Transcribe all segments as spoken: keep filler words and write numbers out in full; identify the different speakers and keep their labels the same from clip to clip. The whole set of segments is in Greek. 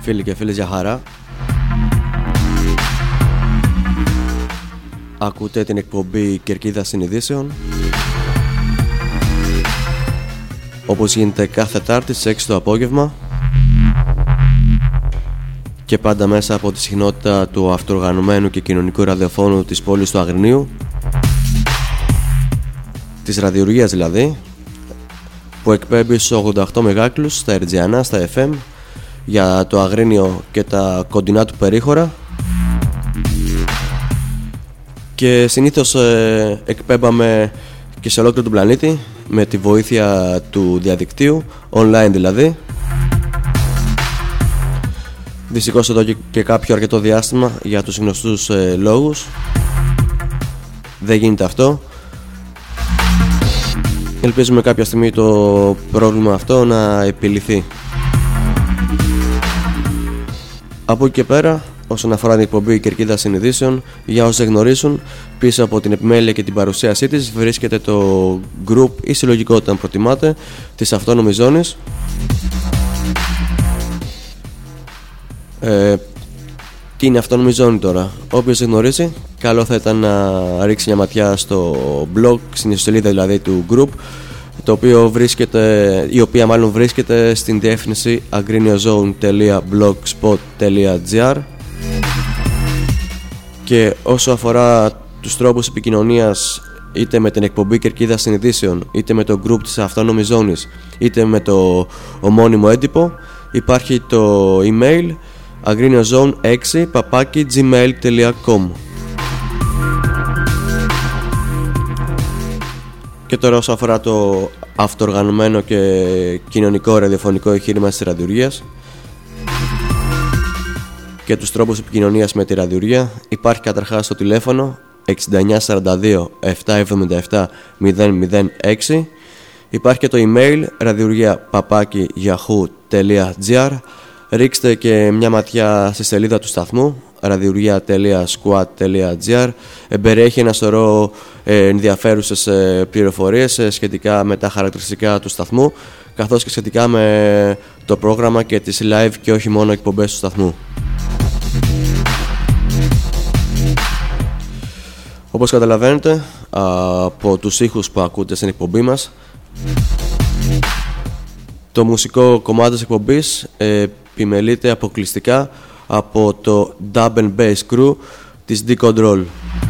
Speaker 1: Φίλοι και φίλες, για χαρά. Ακούτε την εκπομπή Κερκίδα Συνειδήσεων, όπως γίνεται κάθε Τετάρτη στις έξι το απόγευμα και πάντα μέσα από τη συχνότητα του αυτοοργανωμένου και κοινωνικού ραδιοφώνου της πόλης του Αγρινίου, της ραδιουργίας δηλαδή, που εκπέμπει στους ογδόντα οκτώ μεγάκυκλους στα Ερτζιανά, στα εφ εμ, για το Αγρίνιο και τα κοντινά του περίχωρα. Και συνήθως ε, εκπέμπαμε και σε ολόκληρο τον πλανήτη με τη βοήθεια του διαδικτύου, online δηλαδή. Δυστυχώς εδώ και, και κάποιο αρκετό διάστημα, για τους γνωστούς ε, λόγους, δεν γίνεται αυτό. Ελπίζουμε κάποια στιγμή το πρόβλημα αυτό να επιλυθεί. Από εκεί και πέρα, όσον αφορά την εκπομπή Κερκίδα Συνειδήσεων, για όσοι δεν γνωρίζουν, πίσω από την επιμέλεια και την παρουσίασή της βρίσκεται το group ή συλλογικότητα, αν προτιμάτε, της Αυτόνομης Ζώνης. Ε, τι είναι Αυτόνομη Ζώνη τώρα? Όποιος δεν γνωρίζει, καλό θα ήταν να ρίξει μια ματιά στο blog, στην ιστοσελίδα δηλαδή του group, το οποίο βρίσκεται, η οποία μάλλον βρίσκεται στην διεύθυνση agriniozone τελεία blogspot τελεία gr. Και όσο αφορά τους τρόπους επικοινωνίας, είτε με την εκπομπή Κερκίδα Συνειδήσεων, είτε με το group της Αυτόνομης Ζώνης, είτε με το ομώνυμο έντυπο, υπάρχει το email agriniozone έξι παπάκι gmail τελεία com. Και τώρα, όσο αφορά το αυτοοργανωμένο και κοινωνικό ραδιοφωνικό εγχείρημα της ραδιουργίας και τους τρόπους επικοινωνίας με τη ραδιουργία, υπάρχει καταρχάς το τηλέφωνο εξήντα εννιά σαράντα δύο επτακόσια εβδομήντα επτά μηδέν μηδέν έξι. Υπάρχει και το email ραδιουργία παπάκι yahoo τελεία gr. Ρίξτε και μια ματιά στη σελίδα του σταθμού ραδιουργία τελεία squad τελεία gr. Περιέχει ένα σωρό ε, ενδιαφέρουσες ε, πληροφορίες ε, σχετικά με τα χαρακτηριστικά του σταθμού, καθώς και σχετικά με το πρόγραμμα και τις live και όχι μόνο εκπομπές του σταθμού. Όπως καταλαβαίνετε από τους ήχους που ακούτε στην εκπομπή μας, το μουσικό κομμάτι της εκπομπής ε, επιμελείται αποκλειστικά από το Dub and Bass Crew της D-Control.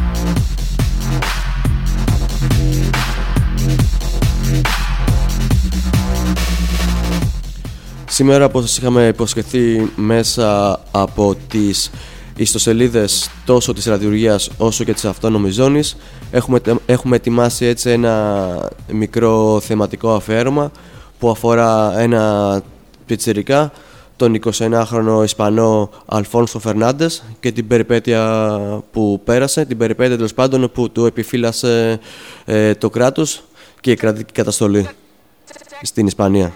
Speaker 1: Σήμερα, όπως σας είχαμε υποσχεθεί μέσα από τις ιστοσελίδες τόσο της ραδιουργίας όσο και της Αυτόνομης Ζώνης, έχουμε, έχουμε ετοιμάσει έτσι ένα μικρό θεματικό αφιέρωμα που αφορά ένα πιτσιρικά, τον εικοσιενάχρονο Ισπανό Αλφόνσο Φερνάντες, και την περιπέτεια που πέρασε, την περιπέτεια τέλος πάντων που του επιφύλασε ε, το κράτος και η κρατική καταστολή στην Ισπανία.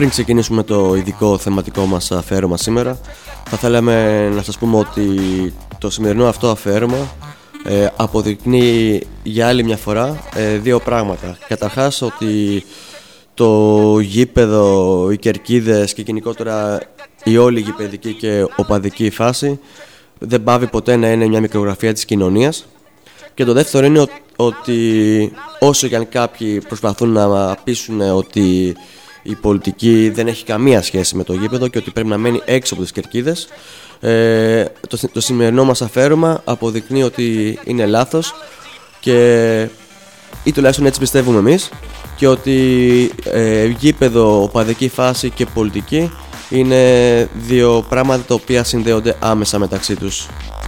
Speaker 1: Πριν ξεκινήσουμε το ειδικό θεματικό μας αφιέρωμα σήμερα, θα θέλαμε να σας πούμε ότι το σημερινό αυτό αφιέρωμα ε, αποδεικνύει για άλλη μια φορά ε, δύο πράγματα. Καταρχάς ότι το γήπεδο, οι κερκίδες και γενικότερα η όλη γηπεδική και οπαδική φάση δεν πάβει ποτέ να είναι μια μικρογραφία της κοινωνίας. Και το δεύτερο είναι ότι όσο και αν κάποιοι προσπαθούν να πείσουν ότι η πολιτική δεν έχει καμία σχέση με το γήπεδο και ότι πρέπει να μένει έξω από τις κερκίδες, ε, το, το σημερινό μας αφιέρωμα αποδεικνύει ότι είναι λάθος, και ή τουλάχιστον έτσι πιστεύουμε εμείς, και ότι ε, γήπεδο, οπαδική φάση και πολιτική είναι δύο πράγματα τα οποία συνδέονται άμεσα μεταξύ τους.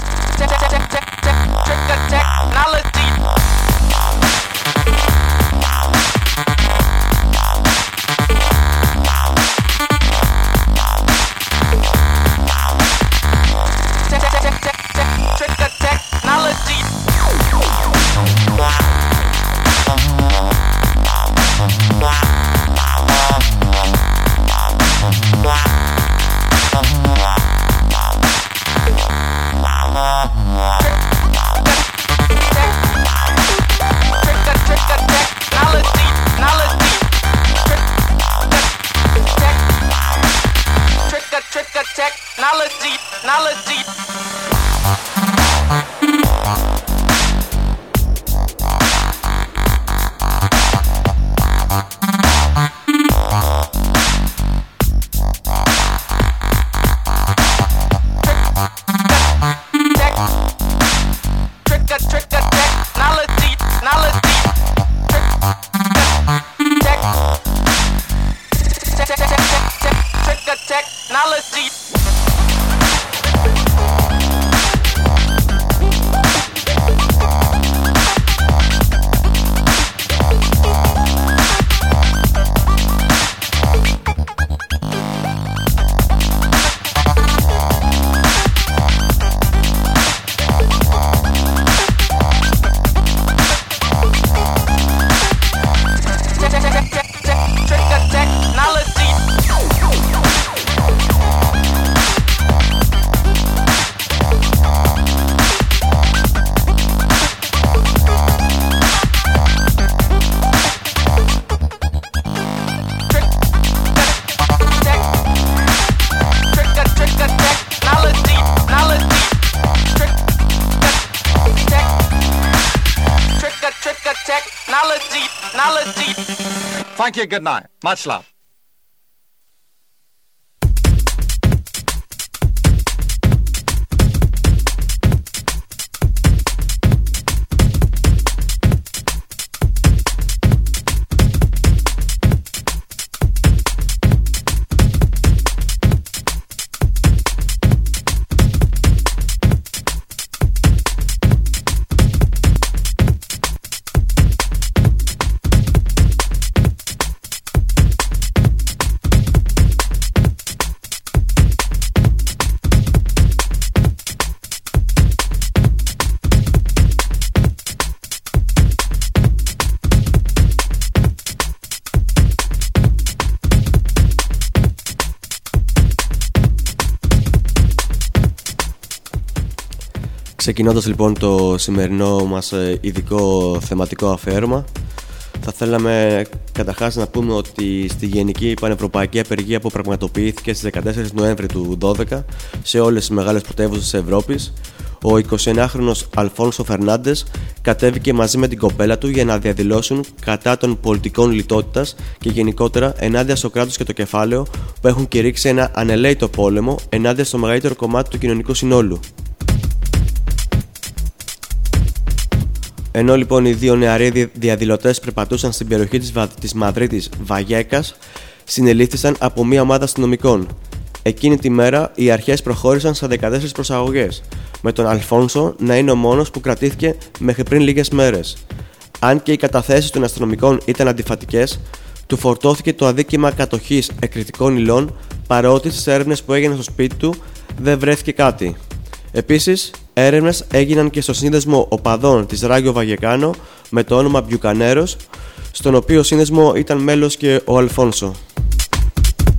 Speaker 2: Thank you, good night. Much love.
Speaker 1: Ξεκινώντας λοιπόν το σημερινό μας ειδικό θεματικό αφιέρωμα, θα θέλαμε καταρχάς να πούμε ότι στη Γενική Πανευρωπαϊκή Απεργία που πραγματοποιήθηκε στις δεκατέσσερις Νοέμβρη του δώδεκα σε όλες τις μεγάλες πρωτεύουσες της Ευρώπης, ο εικοσιενάχρονος Αλφόνσο Φερνάντες κατέβηκε μαζί με την κοπέλα του για να διαδηλώσουν κατά των πολιτικών λιτότητας και γενικότερα ενάντια στο κράτος και το κεφάλαιο που έχουν κηρύξει ένα ανελαίητο πόλεμο ενάντια στο μεγαλύτερο κομμάτι του κοινωνικού συνόλου. Ενώ λοιπόν οι δύο νεαροί διαδηλωτές περπατούσαν στην περιοχή της, Βα... της Μαδρίτης Βαγιέκας, συνελήφθησαν από μια ομάδα αστυνομικών. Εκείνη τη μέρα οι αρχές προχώρησαν σε δεκατέσσερις προσαγωγές, με τον Αλφόνσο να είναι ο μόνος που κρατήθηκε μέχρι πριν λίγες μέρες. Αν και οι καταθέσεις των αστυνομικών ήταν αντιφατικές, του φορτώθηκε το αδίκημα κατοχής εκρηκτικών υλών, παρότι στις έρευνες που έγιναν στο σπίτι του δεν βρέθηκε κάτι. Επίσης, έρευνες έγιναν και στο σύνδεσμο οπαδών της Ράγιο Βαγεκάνο με το όνομα Μπιουκανέρος, στον οποίο σύνδεσμο ήταν μέλος και ο Αλφόνσο.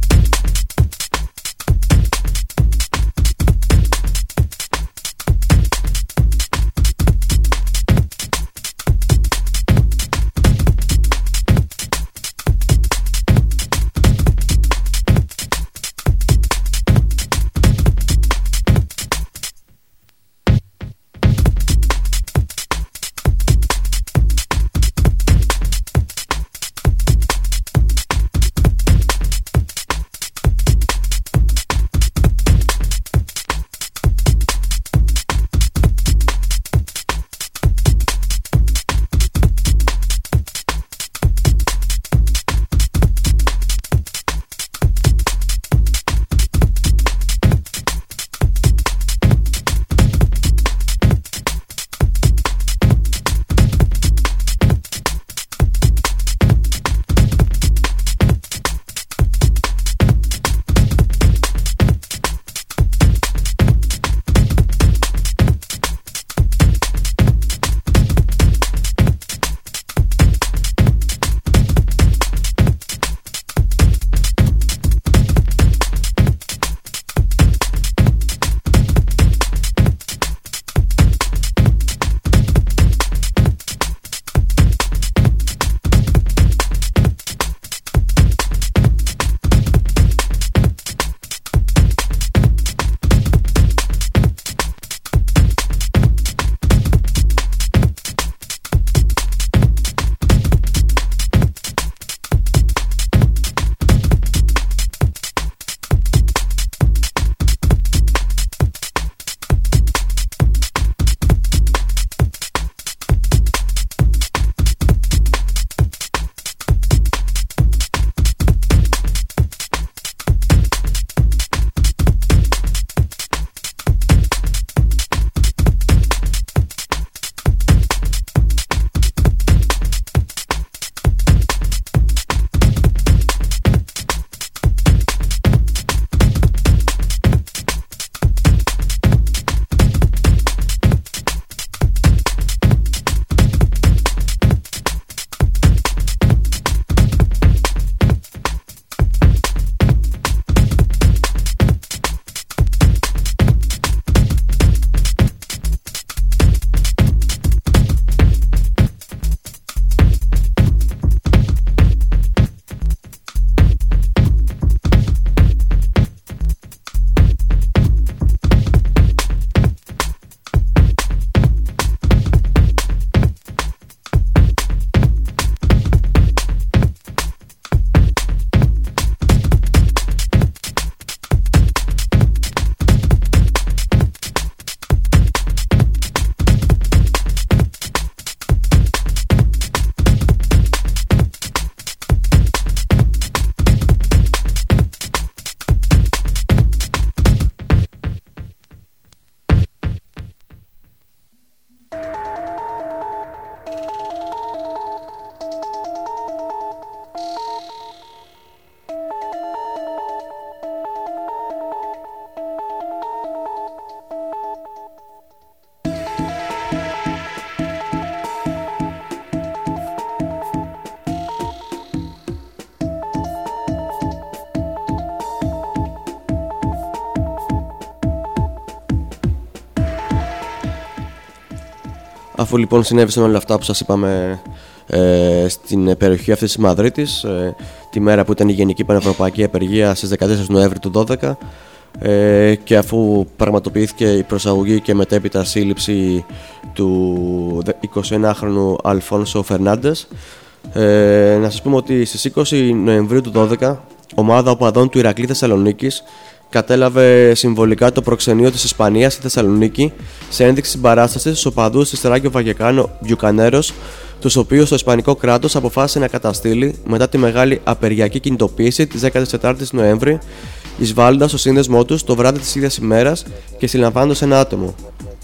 Speaker 1: Αφού λοιπόν συνέβησαν όλα αυτά που σας είπαμε ε, στην περιοχή αυτή της Μαδρίτης, ε, τη μέρα που ήταν η Γενική Πανευρωπαϊκή Απεργία στις δεκατέσσερις Νοέμβρη του δώδεκα, ε, και αφού πραγματοποιήθηκε η προσαγωγή και μετέπειτα σύλληψη του εικοσιενάχρονου Αλφόνσο Φερνάντες, ε, να σας πούμε ότι στις είκοσι Νοεμβρίου του δώδεκα ομάδα οπαδών του Ηρακλή Θεσσαλονίκης κατέλαβε συμβολικά το προξενείο της Ισπανίας στη Θεσσαλονίκη σε ένδειξη συμπαράστασης στους οπαδούς της Ράγιο Βαγεκάνο Μπιουκανέρος, τους οποίους το Ισπανικό κράτος αποφάσισε να καταστήλει μετά τη μεγάλη απεργιακή κινητοποίηση της δεκατέσσερις Νοέμβρη, εισβάλλοντας στο σύνδεσμό τους το βράδυ της ίδιας ημέρας και συλλαμβάνοντας ένα άτομο.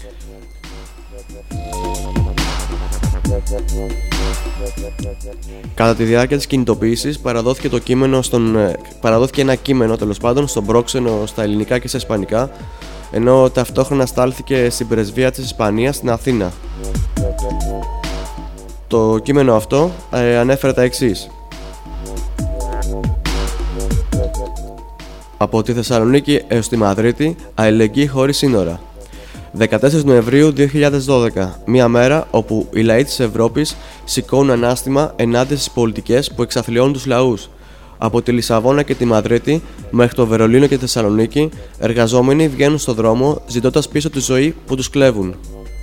Speaker 1: Κατά τη διάρκεια της κινητοποίησης παραδόθηκε, το κείμενο στον, παραδόθηκε ένα κείμενο τέλος πάντων στον πρόξενο στα ελληνικά και στα ισπανικά, ενώ ταυτόχρονα στάλθηκε στην πρεσβεία της Ισπανίας στην Αθήνα. Το κείμενο αυτό ε, ανέφερε τα εξής: από τη Θεσσαλονίκη έως τη Μαδρίτη, αλληλεγγύη χωρίς σύνορα. δεκατέσσερις Νοεμβρίου δύο χιλιάδες δώδεκα, μια μέρα όπου οι λαοί της Ευρώπης σηκώνουν ανάστημα ενάντια στις πολιτικές που εξαθλιώνουν τους λαούς. Από τη Λισαβόνα και τη Μαδρίτη μέχρι το Βερολίνο και τη Θεσσαλονίκη, εργαζόμενοι βγαίνουν στον δρόμο ζητώντας πίσω τη ζωή που τους κλέβουν.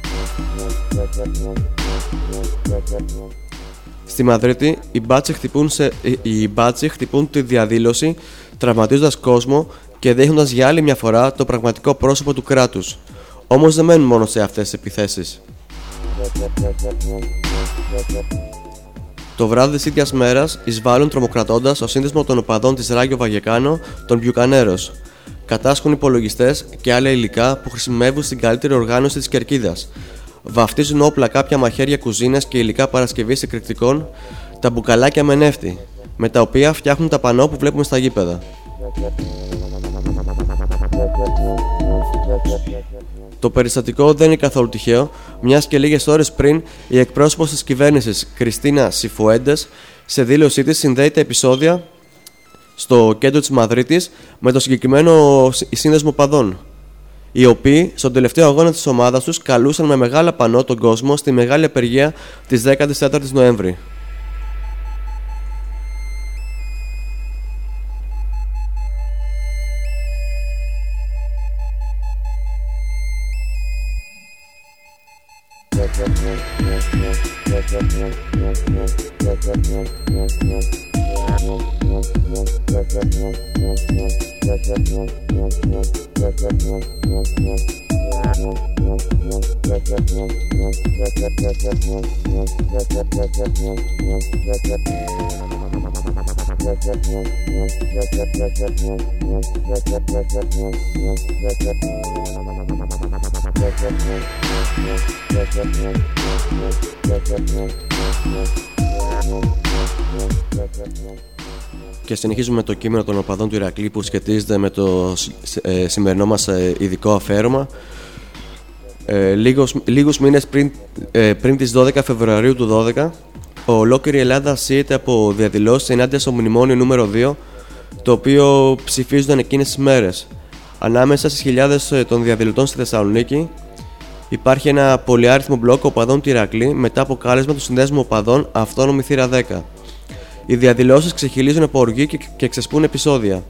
Speaker 1: Στη Μαδρίτη, οι μπάτσοι χτυπούν, σε, οι μπάτσοι χτυπούν τη διαδήλωση, τραυματίζοντας κόσμο και δείχνοντας για άλλη μια φορά το πραγματικό πρόσωπο του κράτους. Όμως δεν μένουν μόνο σε αυτές τις επιθέσεις. Το βράδυ της ίδιας μέρας εισβάλλουν τρομοκρατώντας το σύνδεσμο των οπαδών της Ράγιο Βαγεκάνο, των Μπιουκανέρος. Κατάσχουν υπολογιστές και άλλα υλικά που χρησιμεύουν στην καλύτερη οργάνωση της κερκίδας. Βαφτίζουν όπλα, κάποια μαχαίρια κουζίνας και υλικά παρασκευής εκρηκτικών, τα μπουκαλάκια με νεύτη, με τα οποία φτιάχνουν τα πανό που βλέπουμε στα γήπεδα. Το περιστατικό δεν είναι καθόλου τυχαίο, μιας και λίγες ώρες πριν η εκπρόσωπος της κυβέρνησης Κριστίνα Σιφουέντες σε δήλωσή της συνδέει τα επεισόδια στο κέντρο της Μαδρίτης με το συγκεκριμένο σύνδεσμο παδών, οι οποίοι στον τελευταίο αγώνα της ομάδας τους καλούσαν με μεγάλα πανό τον κόσμο στη μεγάλη απεργία της δέκατης τέταρτης Νοέμβρη. Και συνεχίζουμε το κείμενο των οπαδών του Ηρακλή που σχετίζεται με το ε, σημερινό μας ε, ειδικό αφιέρωμα. Ε, λίγους, λίγους μήνες πριν, ε, πριν τις δώδεκα Φεβρουαρίου του δώδεκα, ολόκληρη Ελλάδα σύεται από διαδηλώσεις ενάντια στο μνημόνιο νούμερο δύο, το οποίο ψηφίζονταν εκείνες τις μέρες. Ανάμεσα στις χιλιάδες των διαδηλωτών στη Θεσσαλονίκη υπάρχει ένα πολυάριθμο μπλοκ οπαδών του Ηρακλή μετά από κάλεσμα του Συνδέσμου Οπαδών Αυτόνομη Θύρα δέκα. Οι διαδηλώσεις ξεχυλίζουν από οργή και, και ξεσπούν επεισόδια.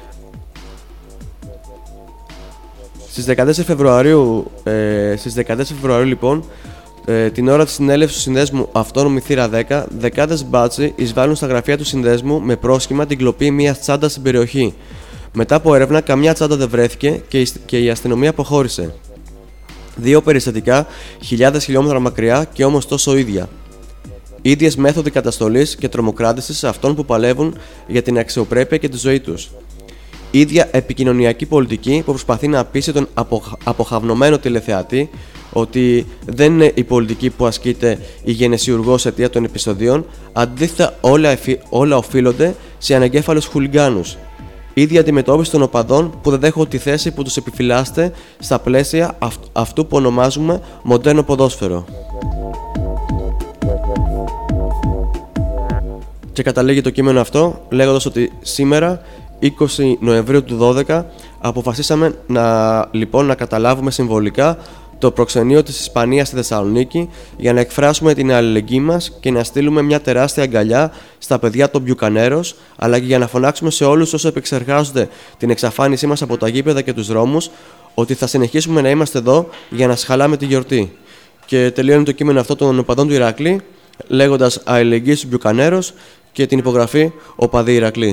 Speaker 1: Στις δεκατέσσερις Φεβρουαρίου, ε, στις δεκατέσσερις Φεβρουαρίου λοιπόν, ε, την ώρα της συνέλευσης του Συνδέσμου Αυτόνομη Θύρα δέκα, δεκάδες μπάτσοι εισβάλλουν στα γραφεία του Συνδέσμου με πρόσχημα την κλοπή μιας τσάντας στην περιοχή. Μετά από έρευνα, καμιά τσάντα δεν βρέθηκε και η, και η αστυνομία αποχώρησε. Δύο περιστατικά χιλιάδες χιλιόμετρα μακριά και όμως τόσο ίδια. Ίδιες μέθοδοι καταστολής και τρομοκράτησης σε αυτών που παλεύουν για την αξιοπρέπεια και τη ζωή τους. Ίδια επικοινωνιακή πολιτική που προσπαθεί να πείσει τον αποχ... αποχαυνομένο τηλεθεατή ότι δεν είναι η πολιτική που ασκείται η γενεσιουργός αιτία των επεισοδίων, αντίθετα όλα, εφι... όλα οφείλονται σε ανεγκέφαλους χουλιγκάνους. Ίδια αντιμετώπιση των οπαδών που δεν δέχονται τη θέση που τους επιφυλάσσεται στα πλαίσια αυ... αυτού που ονομάζουμε μοντέρνο ποδόσφαιρο. Και καταλήγει το κείμενο αυτό λέγοντας ότι σήμερα, είκοσι Νοεμβρίου του δώδεκα, αποφασίσαμε να, λοιπόν, να καταλάβουμε συμβολικά το προξενείο της Ισπανίας στη Θεσσαλονίκη για να εκφράσουμε την αλληλεγγύη μας και να στείλουμε μια τεράστια αγκαλιά στα παιδιά των Μπιουκανέρος, αλλά και για να φωνάξουμε σε όλους όσοι επεξεργάζονται την εξαφάνισή μας από τα γήπεδα και τους δρόμους ότι θα συνεχίσουμε να είμαστε εδώ για να σχαλάμε τη γιορτή. Και τελειώνει το κείμενο αυτό των οπαδών του Ηρακλή, λέγοντας αλληλεγγύη στους Μπιουκανέρος και την υπογραφή οπαδοί Ηρακλή.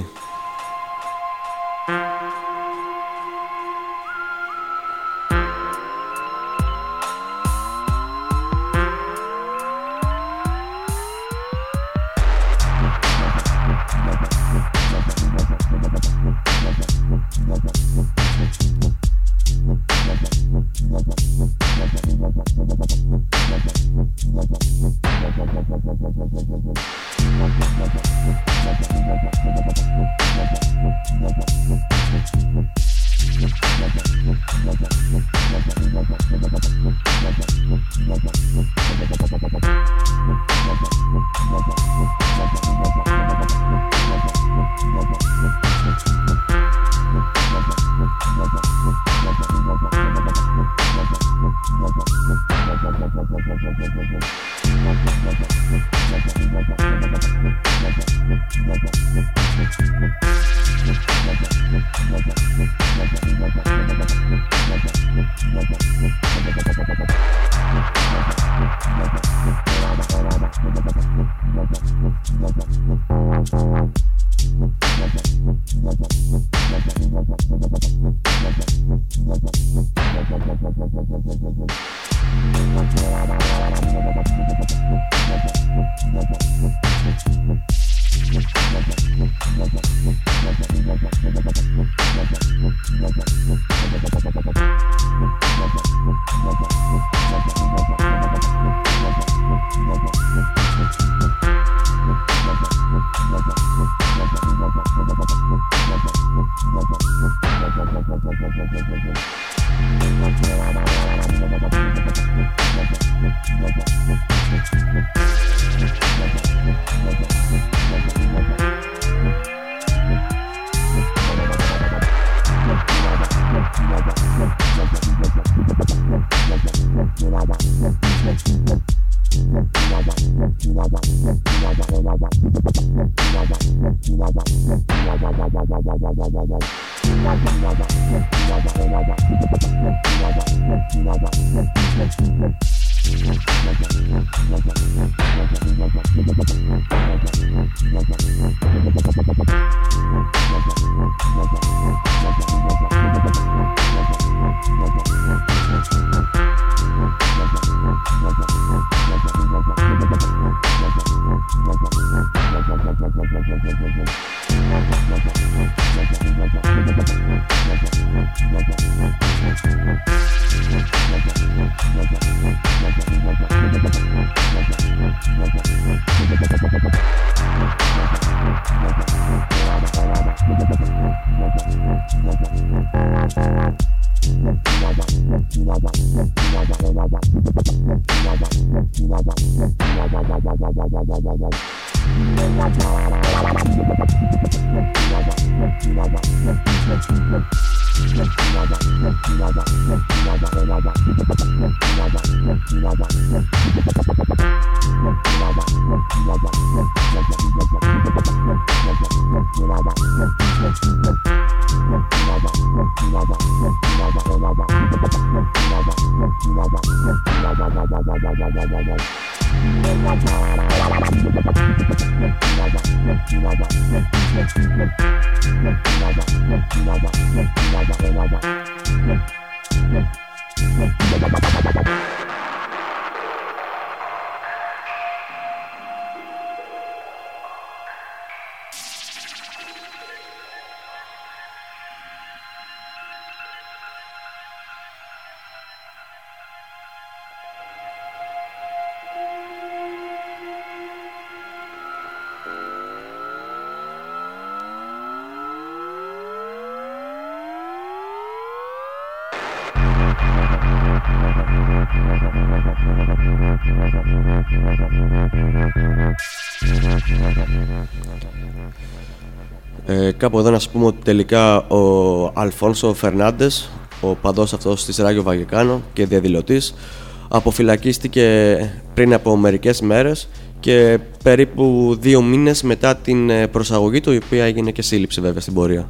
Speaker 1: Ε, κάπου εδώ να σας πούμε ότι τελικά ο Αλφόνσο Φερνάντες ο παδός αυτός της Ράγιο Βαγεκάνο και διαδηλωτής, αποφυλακίστηκε πριν από μερικές μέρες και περίπου δύο μήνες μετά την προσαγωγή του, η οποία έγινε και σύλληψη βέβαια στην πορεία.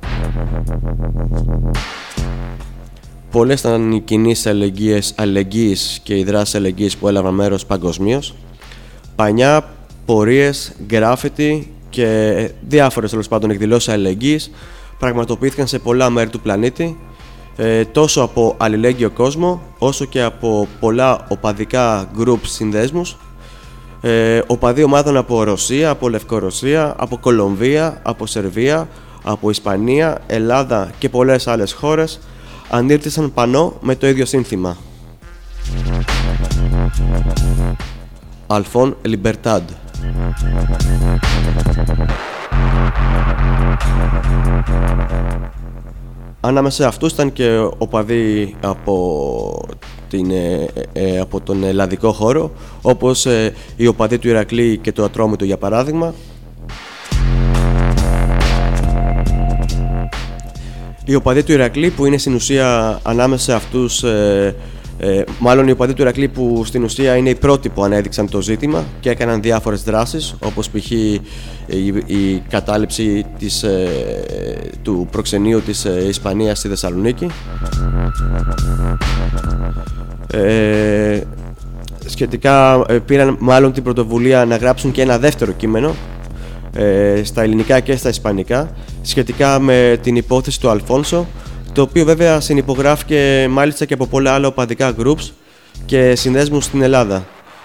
Speaker 1: Πολλές ήταν οι κινήσεις αλληλεγγύης και οι δράσεις αλληλεγγύης που έλαβαν μέρος παγκοσμίως. Πανιά, πορείες, γκράφιτι και διάφορες τέλος πάντων εκδηλώσεις αλληλεγγύης πραγματοποιήθηκαν σε πολλά μέρη του πλανήτη, ε, τόσο από αλληλέγγυο κόσμο όσο και από πολλά οπαδικά groups συνδέσμους, ε, οπαδοί ομάδων από Ρωσία, από Λευκορωσία, από Κολομβία, από Σερβία, από Ισπανία, Ελλάδα και πολλές άλλες χώρες ανήρτησαν πανό με το ίδιο σύνθημα. Αλφόν Λιμπερτάντ. Ανάμεσα σε αυτούς ήταν και οπαδοί από, την, ε, ε, από τον ελλαδικό χώρο, όπως ε, οι οπαδοί του Ηρακλή και του Ατρόμητου, για παράδειγμα. Οι οπαδοί του Ηρακλή, που είναι στην ουσία ανάμεσα σε αυτούς, ε, ε, μάλλον οι οπαδοί του Ηρακλή που στην ουσία είναι οι πρώτοι που ανέδειξαν το ζήτημα και έκαναν διάφορες δράσεις, όπως π.χ. η, η κατάληψη της, ε, του προξενείου της ε, Ισπανίας στη Θεσσαλονίκη. Ε, σχετικά ε, πήραν μάλλον την πρωτοβουλία να γράψουν και ένα δεύτερο κείμενο ε, στα ελληνικά και στα ισπανικά σχετικά με την υπόθεση του Αλφόνσο, το οποίο βέβαια συνυπογράφηκε μάλιστα και από πολλά άλλα οπαδικά groups και συνδέσμους στην Ελλάδα.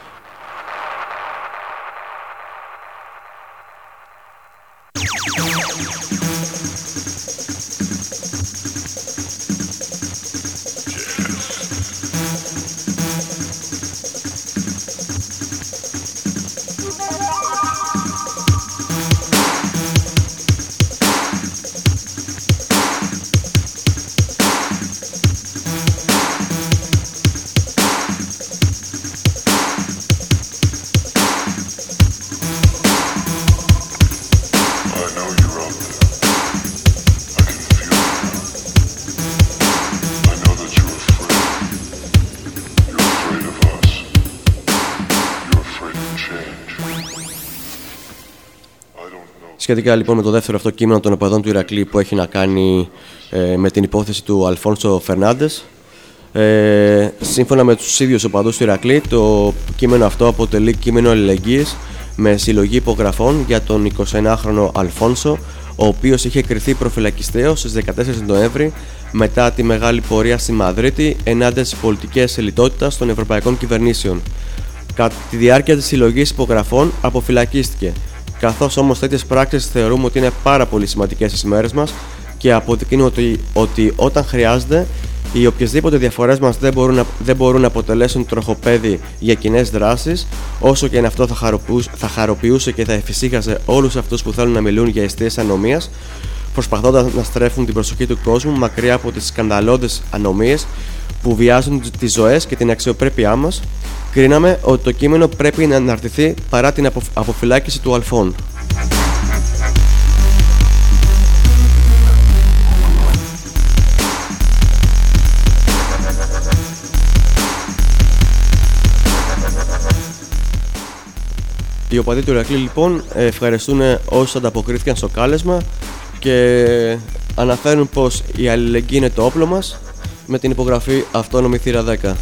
Speaker 1: Σχετικά λοιπόν με το δεύτερο αυτό κείμενο των οπαδών του Ηρακλή που έχει να κάνει ε, με την υπόθεση του Αλφόνσο Φερνάντες, ε, σύμφωνα με τους ίδιους οπαδούς του Ηρακλή, το κείμενο αυτό αποτελεί κείμενο αλληλεγγύης με συλλογή υπογραφών για τον εικοσιενάχρονο Αλφόνσο, ο οποίος είχε κριθεί προφυλακιστέος στις δεκατέσσερις Νοέμβρη μετά τη μεγάλη πορεία στη Μαδρίτη ενάντια στις πολιτικές λιτότητας των ευρωπαϊκών κυβερνήσεων. Κατά τη διάρκεια της συλλογής υπογραφών αποφυλακίστηκε. Καθώς όμως τέτοιες πράξεις θεωρούμε ότι είναι πάρα πολύ σημαντικές στις μέρες μας και αποδεικνύουν ότι, ότι όταν χρειάζεται οι οποιασδήποτε διαφορές μας δεν μπορούν, να, δεν μπορούν να αποτελέσουν τροχοπέδι για κοινές δράσεις, όσο και αν αυτό θα χαροποιούσε, θα χαροποιούσε και θα εφησύχαζε όλους αυτούς που θέλουν να μιλούν για αιστείες ανομίας, προσπαθώντας να στρέφουν την προσοχή του κόσμου μακριά από τις σκανδαλώδεις ανομίες που βιάζουν τις ζωές και την αξιοπρέπειά μας. Κρίναμε ότι το κείμενο πρέπει να αναρτηθεί παρά την αποφυλάκηση του Αλφών. Οι οπαδοί του Ηρακλή λοιπόν ευχαριστούν όσους ανταποκρίθηκαν στο κάλεσμα και αναφέρουν πως η αλληλεγγύη είναι το όπλο μας, με την υπογραφή αυτόνομη θύρα δέκα.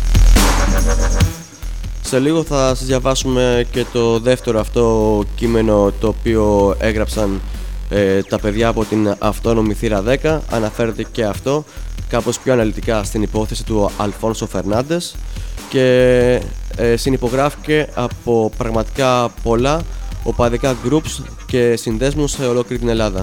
Speaker 1: Σε λίγο θα σας διαβάσουμε και το δεύτερο αυτό κείμενο το οποίο έγραψαν ε, τα παιδιά από την αυτόνομη θύρα δέκα. Αναφέρεται και αυτό κάπως πιο αναλυτικά στην υπόθεση του Αλφόνσο Φερνάντες και ε, συνυπογράφηκε από πραγματικά πολλά οπαδικά groups και συνδέσμους σε ολόκληρη την Ελλάδα.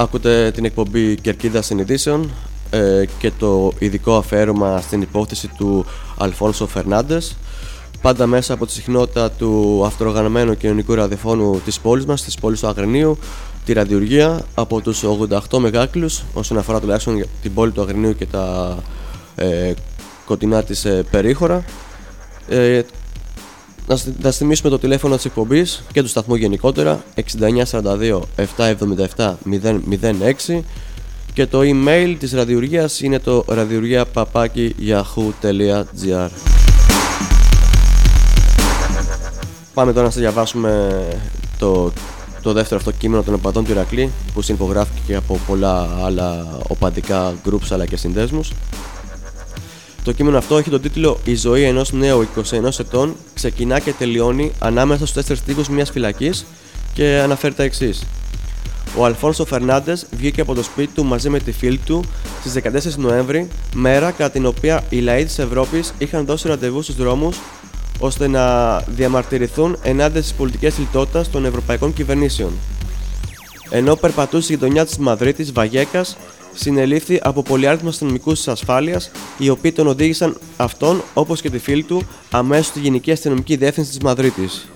Speaker 1: Ακούτε την εκπομπή Κερκίδα Συνειδήσεων ε, και το ειδικό αφιέρωμα στην υπόθεση του Αλφόνσο Φερνάντες, πάντα μέσα από τη συχνότητα του αυτοοργανωμένου κοινωνικού ραδιοφώνου της πόλης μας, της πόλης του Αγρινίου, τη ραδιουργία από τους ογδόντα οκτώ μεγάκλους όσον αφορά τουλάχιστον την πόλη του Αγρινίου και τα ε, κοντινά της ε, περίχωρα. Ε, να σας θυμίσουμε το τηλέφωνο της εκπομπής και του σταθμού γενικότερα εξήντα εννιά σαράντα δύο επτακόσια εβδομήντα επτά μηδέν μηδέν έξι και το email της ραδιουργίας είναι το ραδιουργία παπάκι yahoo τελεία gr. Πάμε τώρα να σας διαβάσουμε το, το δεύτερο αυτό κείμενο των οπαδών του Ηρακλή, που συνυπογράφηκε και από πολλά άλλα οπαδικά groups αλλά και συνδέσμους. Το κείμενο αυτό έχει τον τίτλο «Η ζωή ενός νέου είκοσι ένα ετών ξεκινά και τελειώνει ανάμεσα στους τέσσερις τοίχους μιας φυλακής» και αναφέρει τα εξής. Ο Αλφόνσο Φερνάντες βγήκε από το σπίτι του μαζί με τη φίλη του στις δεκατέσσερις Νοέμβρη, μέρα κατά την οποία οι λαοί της Ευρώπης είχαν δώσει ραντεβού στους δρόμους ώστε να διαμαρτυρηθούν ενάντια στις πολιτικές λιτότητας των ευρωπαϊκών κυβερνήσεων. Ενώ περπατούσε στη γειτονιά της Μαδρίτης, Βαγέκας, συνελήφθη από πολυάριθμους αστυνομικούς της ασφάλειας, οι οποίοι τον οδήγησαν αυτόν όπως και τη φίλη του αμέσως στη Γενική Αστυνομική Διεύθυνση της Μαδρίτης.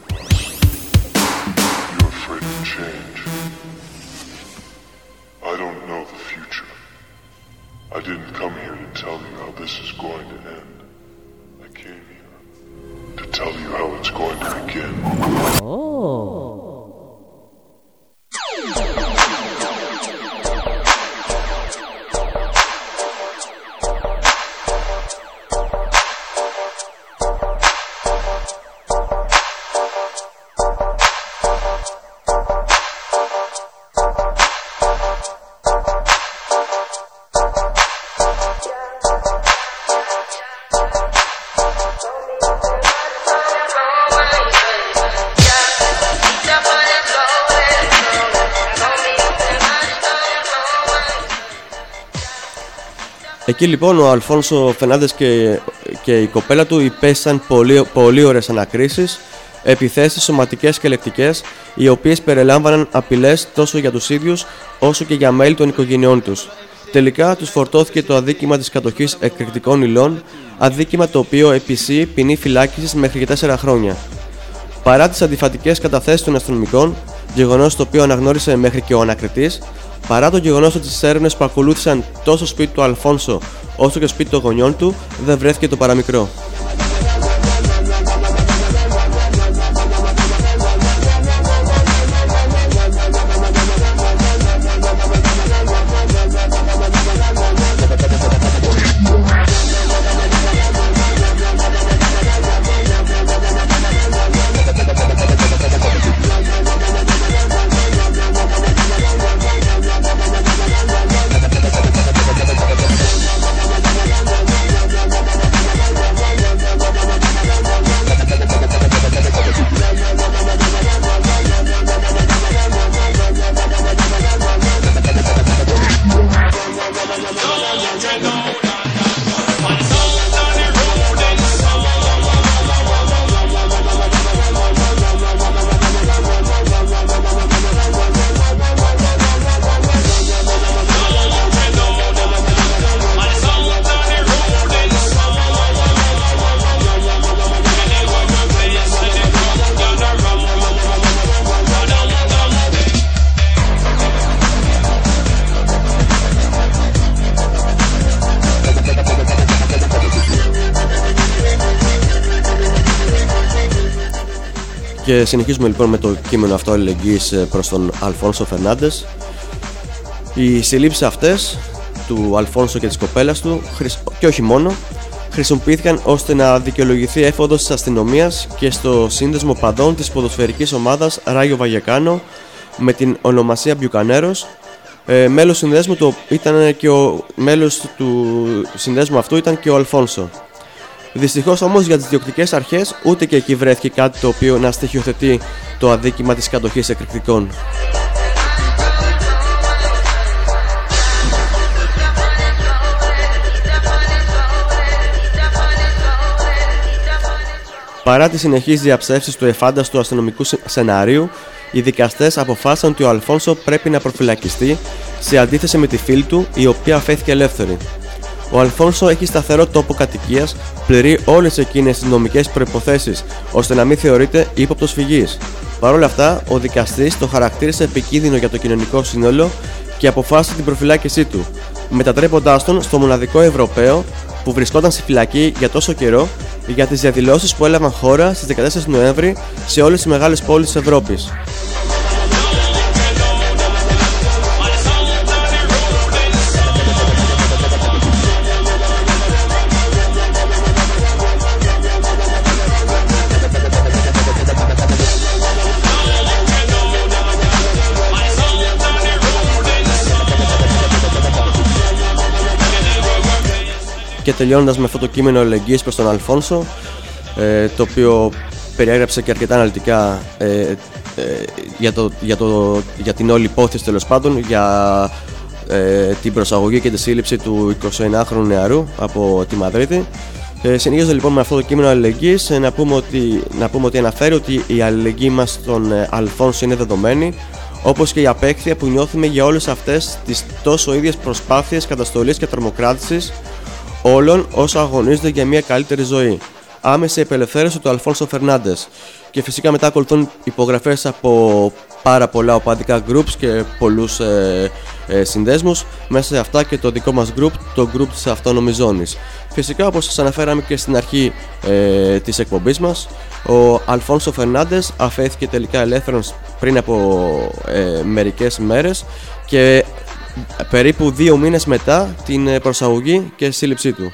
Speaker 1: Εκεί λοιπόν ο Αλφόνσο Φερνάντες και, και η κοπέλα του υπέστησαν πολύ, πολύ ωραίες ανακρίσεις, επιθέσεις σωματικές και λεκτικές, οι οποίες περιλάμβαναν απειλές τόσο για τους ίδιους όσο και για μέλη των οικογενειών τους. Τελικά τους φορτώθηκε το αδίκημα της κατοχής εκρηκτικών υλών, αδίκημα το οποίο επισύει ποινή φυλάκισης μέχρι και τέσσερα χρόνια. Παρά τις αντιφατικές καταθέσεις των αστυνομικών, γεγονός το οποίο αναγνώρισε μέχρι και ο ανακριτής, παρά το γεγονός ότι στις έρευνες που ακολούθησαν τόσο στο σπίτι του Αλφόνσο όσο και στο σπίτι των γονιών του δεν βρέθηκε το παραμικρό. Και συνεχίζουμε λοιπόν με το κείμενο αυτό αλληλεγγύης προς τον Αλφόνσο Φερνάντες. Οι συλλήψεις αυτές του Αλφόνσο και της κοπέλας του, και όχι μόνο, χρησιμοποιήθηκαν ώστε να δικαιολογηθεί έφοδος της αστυνομίας και στο σύνδεσμο παδών της ποδοσφαιρικής ομάδας Ράγιο Βαγεκάνο με την ονομασία Μπιουκανέρος. Ε, μέλος, συνδέσμου του, ήταν και ο, μέλος του συνδέσμου αυτού ήταν και ο Αλφόνσο. Δυστυχώς όμως για τις διοκτικές αρχές ούτε και εκεί βρέθηκε κάτι το οποίο να στοιχειοθετεί το αδίκημα της κατοχής εκρηκτικών. Παρά τις συνεχείς διαψεύσεις του εφάνταστου αστυνομικού σενάριου, οι δικαστές αποφάσισαν ότι ο Αλφόνσο πρέπει να προφυλακιστεί, σε αντίθεση με τη φίλη του, η οποία αφέθηκε ελεύθερη. Ο Αλφόνσο έχει σταθερό τόπο κατοικίας, πληρεί όλες εκείνες τις νομικές προϋποθέσεις ώστε να μην θεωρείται ύποπτος φυγής. Παρ' όλα αυτά, ο δικαστής το χαρακτήρισε επικίνδυνο για το κοινωνικό σύνολο και αποφάσισε την προφυλάκησή του, μετατρέποντάς τον στο μοναδικό Ευρωπαίο που βρισκόταν στη φυλακή για τόσο καιρό για τις διαδηλώσεις που έλαβαν χώρα στις δεκατέσσερις Νοέμβρη σε όλες τις μεγάλες πόλεις της Ευρώπης. Και τελειώνοντας με αυτό το κείμενο αλληλεγγύης προς τον Αλφόνσο, ε, το οποίο περιέγραψε και αρκετά αναλυτικά ε, ε, για, το, για, το, για την όλη υπόθεση, τέλος πάντων, για ε, την προσαγωγή και τη σύλληψη του εικοσιεννάχρονου νεαρού από τη Μαδρίτη. Ε, συνεχίζω λοιπόν με αυτό το κείμενο αλληλεγγύης ε, να, πούμε ότι, να πούμε ότι αναφέρει ότι η αλληλεγγύη μας στον ε, Αλφόνσο είναι δεδομένη, όπως και η απέκτεια που νιώθουμε για όλες αυτές τις τόσο ίδιες προσπάθειες καταστολής και τρομοκράτησης όλων όσοι αγωνίζονται για μια καλύτερη ζωή. Άμεση απελευθέρωση του Αλφόνσο Φερνάντες. Και φυσικά μετά ακολουθούν υπογραφές από πάρα πολλά οπαδικά groups και πολλούς ε, ε, συνδέσμους. Μέσα σε αυτά και το δικό μας group, το group της Αυτόνομης Ζώνης. Φυσικά, όπως σας αναφέραμε και στην αρχή ε, της εκπομπής μας, ο Αλφόνσο Φερνάντες αφέθηκε τελικά ελεύθερος πριν από ε, μερικές μέρες και περίπου δύο μήνες μετά την προσαγωγή και σύλληψή του.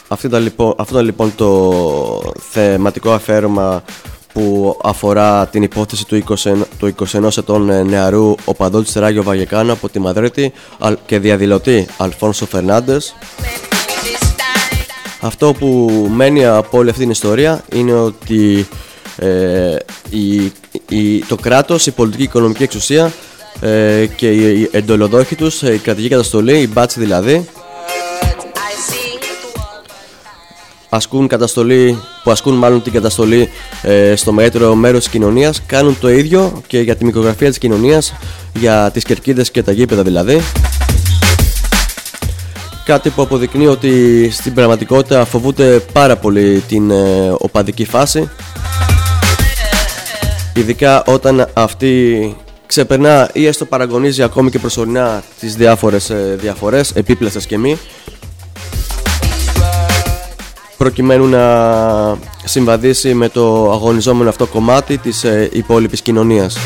Speaker 1: Αυτό ήταν λοιπόν, αυτό ήταν λοιπόν το θεματικό αφιέρωμα που αφορά την υπόθεση του είκοσι ενός ετών νεαρού οπαδού της Ράγιο Βαγεκάνο από τη Μαδρίτη και διαδηλωτή Αλφόνσο Φερνάντες. Αυτό που μένει από όλη αυτή την ιστορία είναι ότι ε, η, η, το κράτος, η πολιτική και οικονομική εξουσία ε, και οι εντολοδόχοι τους, η κρατική καταστολή, οι μπάτσι δηλαδή, ασκούν καταστολή, που ασκούν μάλλον την καταστολή ε, στο μεγαλύτερο μέρος της κοινωνίας, κάνουν το ίδιο και για τη μικρογραφία της κοινωνίας, για τις κερκίδες και τα γήπεδα δηλαδή. Κάτι που αποδεικνύει ότι στην πραγματικότητα φοβούνται πάρα πολύ την ε, οπαδική φάση, ειδικά όταν αυτή ξεπερνά ή έστω παραγωνίζει ακόμη και προσωρινά τις διάφορες ε, διαφορές, επίπλαστες και μη, προκειμένου να συμβαδίσει με το αγωνιζόμενο αυτό κομμάτι της ε, υπόλοιπης κοινωνίας.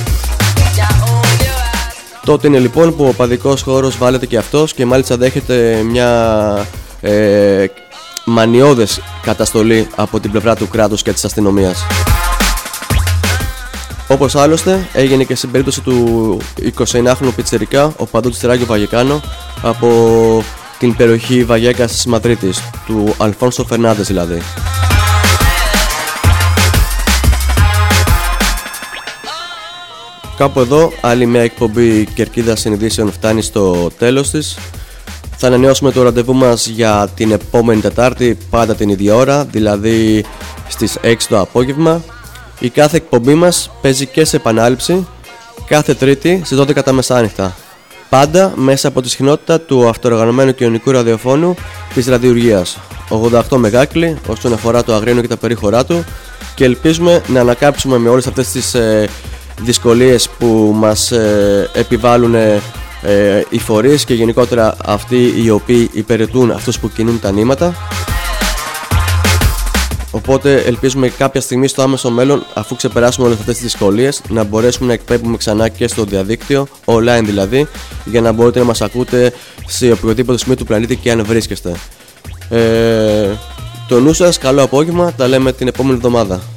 Speaker 1: Τότε είναι λοιπόν που ο οπαδικός χώρος βάλεται και αυτός και μάλιστα δέχεται μια ε, μανιώδες καταστολή από την πλευρά του κράτους και της αστυνομίας. Όπως άλλωστε έγινε και στην περίπτωση του εικοσιενάχρονου πιτσιρικά οπαδού της Ράγιο Βαγεκάνο από την περιοχή Βαγέκας της Μαδρίτης, του Αλφόνσο Φερνάντες δηλαδή. Κάπου εδώ άλλη μια εκπομπή Κερκίδας Συνειδήσεων φτάνει στο τέλος της. Θα ανανεώσουμε το ραντεβού μας για την επόμενη Τετάρτη, πάντα την ίδια ώρα, δηλαδή στις έξι το απόγευμα. Η κάθε εκπομπή μας παίζει και σε επανάληψη κάθε Τρίτη στις δώδεκα τα μεσάνυχτα. Πάντα μέσα από τη συχνότητα του αυτοοργανωμένου κοινωνικού ραδιοφώνου της Ραδιουργίας ογδόντα οκτώ Μεγάκλη όσον αφορά το Αγρίνιο και τα περίχωρά του, και ελπίζουμε να ανακάψουμε με όλες αυτές τις ε, δυσκολίες που μας ε, επιβάλλουν ε, ε, οι φορείς και γενικότερα αυτοί οι οποίοι υπηρετούν αυτούς που κινούν τα νήματα. Οπότε ελπίζουμε κάποια στιγμή στο άμεσο μέλλον, αφού ξεπεράσουμε όλες αυτές τις δυσκολίες, να μπορέσουμε να εκπέμπουμε ξανά και στο διαδίκτυο, online δηλαδή, για να μπορείτε να μας ακούτε σε οποιοδήποτε σημείο του πλανήτη και αν βρίσκεστε. Ε, το νου σας, καλό απόγευμα, τα λέμε την επόμενη εβδομάδα.